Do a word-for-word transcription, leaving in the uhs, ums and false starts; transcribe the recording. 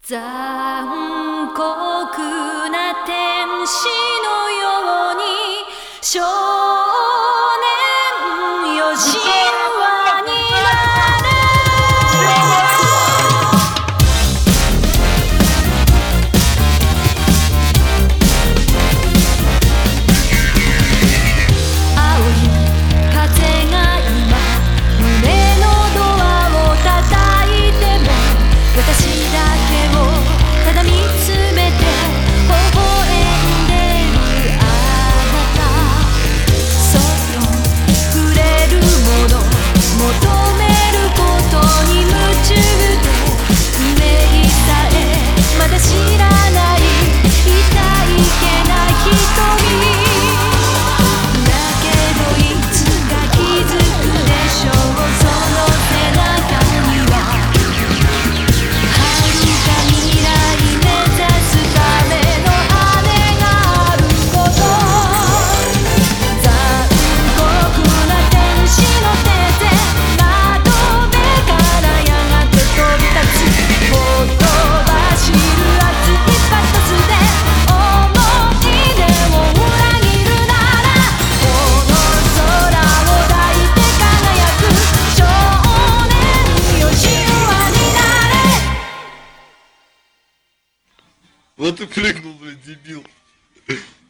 残酷な天使のように少年よ神話になれ。青い風が今胸のドアを叩いても私だけをただ見つめて微笑んでるあなた。そっと触れるもの求めることに夢中でイメージさえまだ知らない痛いけな瞳だけどいつか気づくでしょう。その背中には Вот ты кликнул, блядь, дебил.